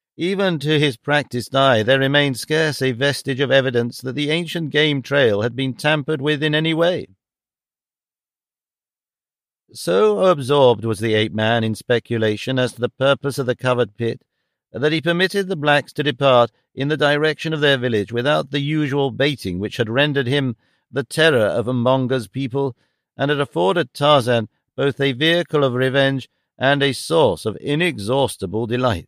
Even to his practiced eye there remained scarce a vestige of evidence that the ancient game trail had been tampered with in any way. So absorbed was the ape-man in speculation as to the purpose of the covered pit that he permitted the blacks to depart in the direction of their village without the usual baiting which had rendered him the terror of Umonga's people and had afforded Tarzan both a vehicle of revenge and a source of inexhaustible delight.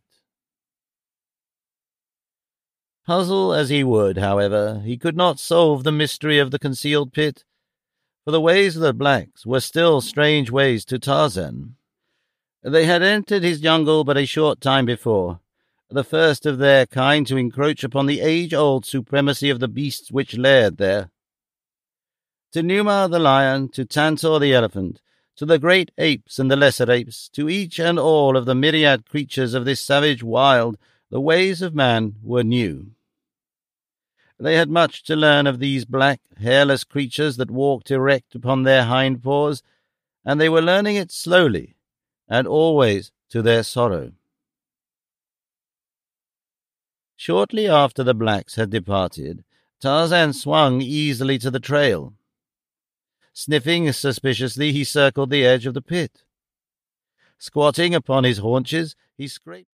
Puzzle as he would, however, he could not solve the mystery of the concealed pit, for the ways of the blacks were still strange ways to Tarzan. They had entered his jungle but a short time before, the first of their kind to encroach upon the age-old supremacy of the beasts which laired there. To Numa the lion, to Tantor the elephant, to the great apes and the lesser apes, to each and all of the myriad creatures of this savage wild, the ways of man were new. They had much to learn of these black, hairless creatures that walked erect upon their hind paws, and they were learning it slowly, and always to their sorrow. Shortly after the blacks had departed, Tarzan swung easily to the trail. Sniffing suspiciously, he circled the edge of the pit. Squatting upon his haunches, he scraped